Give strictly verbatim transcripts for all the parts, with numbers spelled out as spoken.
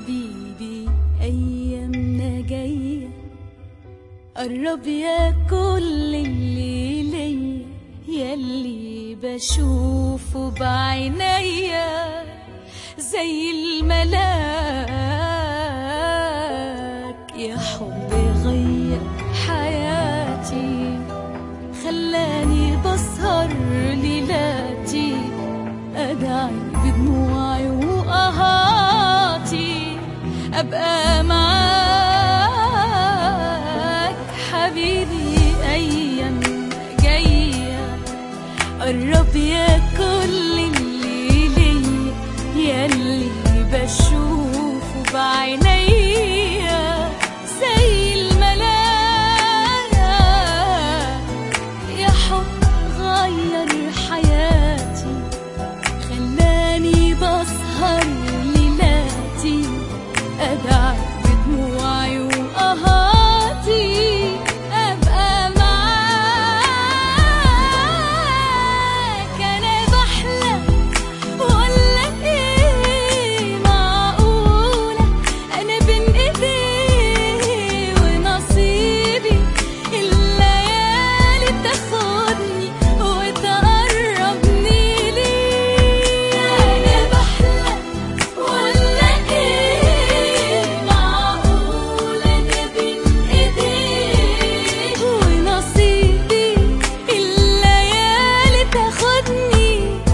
حبيبي أيامنا جاية، قرب يا كل اللي ليا، ياللي بشوفه بعينيا زي الملاك. يا حب غير حياتي، خلاني بسهر ليلاتي، أدعي بدموعي وقهاتي أبقى معاك. حبيبي أيام جاية، قرب يا كل اللي ليا، ياللي بشوفه بعينيا زي الملاك. يا حب غير حياتي، خلاني بسهر ليلاتي، أدعي بدموعي وقهاتي أبقى معاك. أنا بحلم ولا إيه، معقولة أنا بين إيديه ونصيبي الليالي تاخدني وتقربني ليه. أنا بحلم ولا إيه، معقولة أنا بين إيديه ونصيبي الليالي تاخدني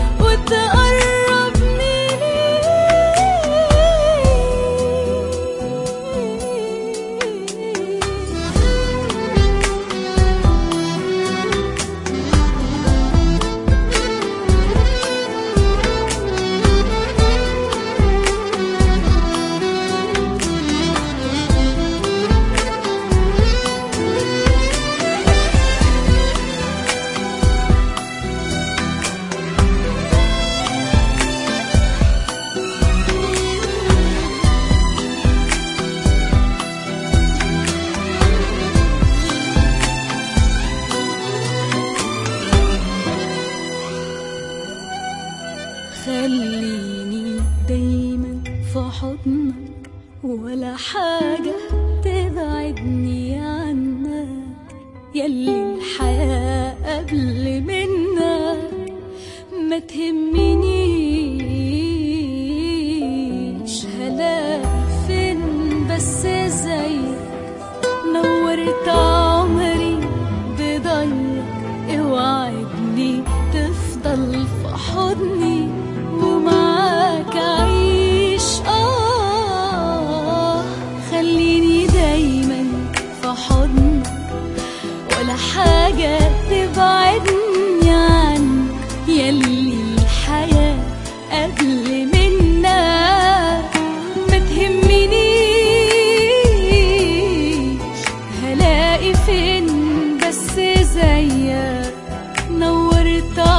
وتقربني خليني دايما في حضنك، ولا حاجة تبعدني عنك، ياللي الحياة قبل منك ما تهمنيش. هلاقي فين بس زيك، نورت عمري بضيق، اوعدني تفضل في حضني ومعاك أعيش. آه خليني دايما في حضنك، ولا حاجة تبعدني عنك، ياللي الحياة قبل منك ما تهمنيش. هلاقي فين بس زيك، نورت